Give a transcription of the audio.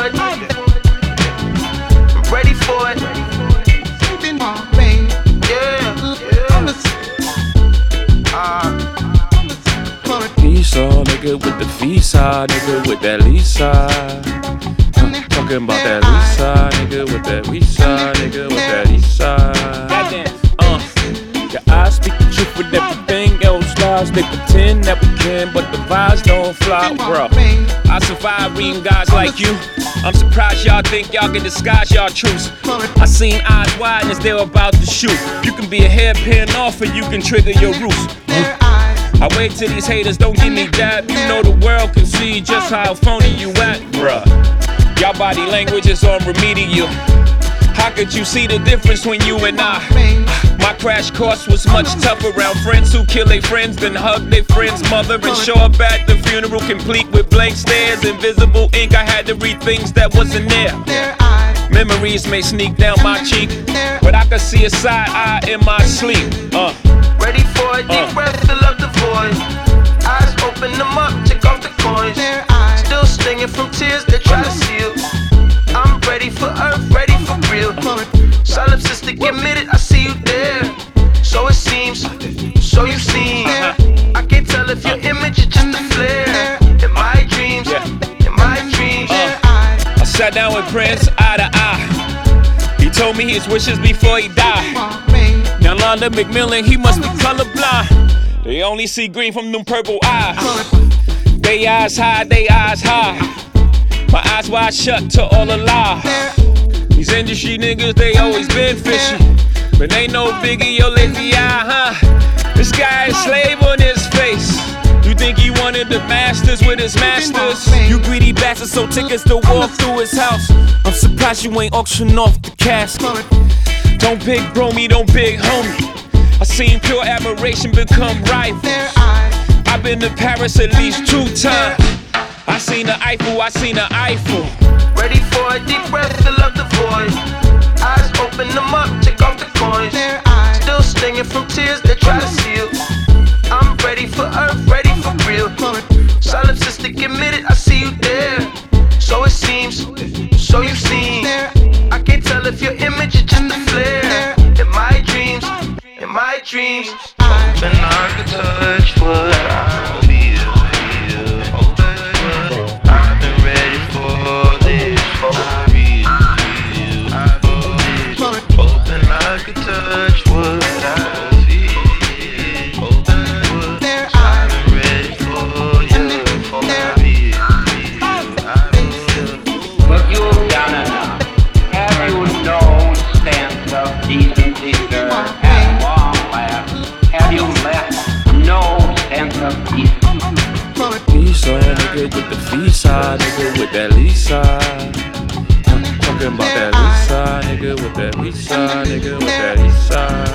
it. I'm ready for it. Esau, nigga with the visa, nigga with that Lisa. Talking about that Lisa, nigga with that visa, nigga with that Lisa. Your eyes speak the truth with everything else lies. They pretend that we can, but the vibes don't fly, bro. I survive reading guys like you. I'm surprised y'all think y'all can disguise y'all truths. I seen eyes wide as they were about to shoot. You can be a hairpin off and you can trigger your roots. I wait till these haters don't give me that. You know the world can see just how phony you at, bruh. Y'all body language is on remedial. How could you see the difference when you and I? My crash course was much tougher around friends who kill their friends, then hug their friend's mother and show up at the funeral complete with blank stares, invisible ink. I had to read things that wasn't there. Memories may sneak down my cheek, but I could see a side eye in my sleep. Ready for a deep breath, fill up the void. Eyes open them up, take off the coins. Still stinging from tears they try to seal. I'm ready for earth, ready for real. Solipsistic admitted, I see you there. So it seems, so you seem. I can't tell if your image is just a flare. In my dreams, in my dreams. I sat down with Prince eye to eye. He told me his wishes before he died. Now Londa McMillan, he must be colorblind. They only see green from them purple eyes. They eyes high, they eyes high. My eyes wide shut to all the lies. These industry niggas, they always been fishy. But ain't no biggie, yo lazy eye, huh? This guy is slave on his face. You think he wanted the masters with his masters? You greedy bastard, so tickets to walk through his house. I'm surprised you ain't auction off the casket. Don't big bro me, don't big homie. I seen pure admiration become rival. I've been to Paris at least 2 times. I seen the Eiffel, I seen the Eiffel. Ready for a deep breath, fill up the void. Eyes open them up, take off the coins. Still stinging from tears they try to seal. I'm ready for earth, ready for real. Solipsistic admitted, I see you there. So it seems, so you seem. I can't tell if your image is just a flare. In my dreams, in my dreams. Open I could touch what I feel. I've been ready for this for real. Open I could touch what I feel. I've been ready for you for real. But you've done enough. Have you no sense of decency, sir? At long last, have you left no sense of decency? Esau, nigga with the visa, nigga with that Lisa. Talking about that Lisa, nigga with that visa, nigga with that Lisa.